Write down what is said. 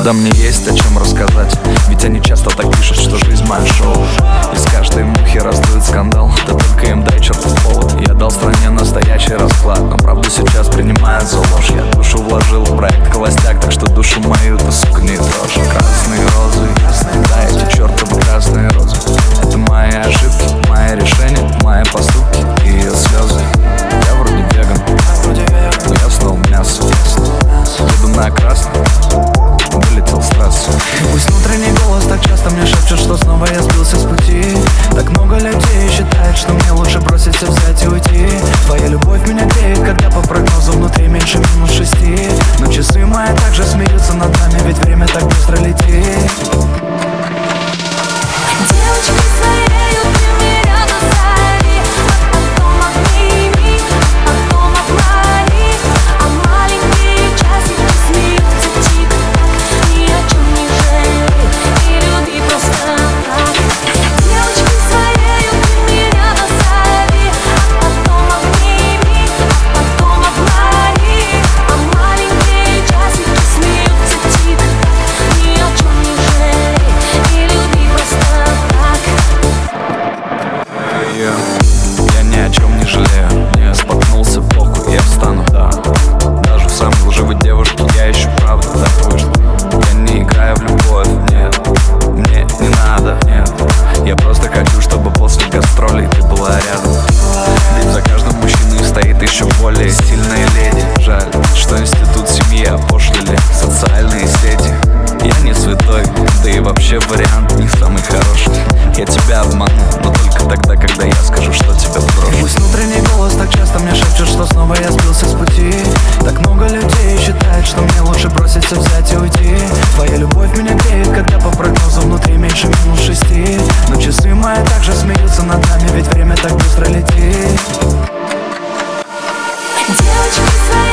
правда, мне есть о чем рассказать. Ведь они часто так пишут, что жизнь моя шоу. Из каждой мухи раздует скандал, да только им дай чертов повод. Я дал стране настоящий расклад, но правду сейчас принимают за ложь. Я душу вложил в проект холостяк, так что душу мою ты, сука, не трожь. Красные розы, да, эти чертовы красные розы. Это мои ошибки, мои решения, мои поступки и ее слезы. Я вроде веган, но я снова мясо. Еду на красный, вылетел с трассы. Пусть внутренний голос так часто мне шепчет, что снова я сбился с пути. Так много людей считает, что мне лучше бросить все, взять и уйти. Твоя любовь меня греет, когда по прогнозу внутри меньше -6. Но часы мои также смеются над нами, ведь время так быстро летит. Девочкой своею ты меня назови, а потом обними, а потом обмани. А маленькие часики смеются тик-так, ни о чем не жалей и люби просто так. Девочкой своею ты меня назови, а потом обними, а потом обмани. А маленькие часики смеются тик-так, ни о чем не жалей и люби просто так. Я ни о чем не жалею, не споткнулся, похуй, я встану, да. Даже в самой лживой девушке я ищу правду, так вышло. Я не играю в любовь, нет, мне не надо, нет. Я просто хочу, чтобы после гастролей ты была рядом. Ведь за каждым мужчиной стоит еще более сильная леди. Жаль, что институт семьи опошлили социальные сети. Я не святой, да и вообще вариант не самый хороший. Я тебя обману, но только тогда, когда я скажу, что тебя брошу. Пусть внутренний голос так часто мне шепчет, что снова я сбился с пути. Так много людей считает, что мне лучше бросить все, взять и уйти. Твоя любовь меня греет, когда по прогнозу внутри меньше -6. Но часы мои также смеются над нами, ведь время так быстро летит. Девочкой своей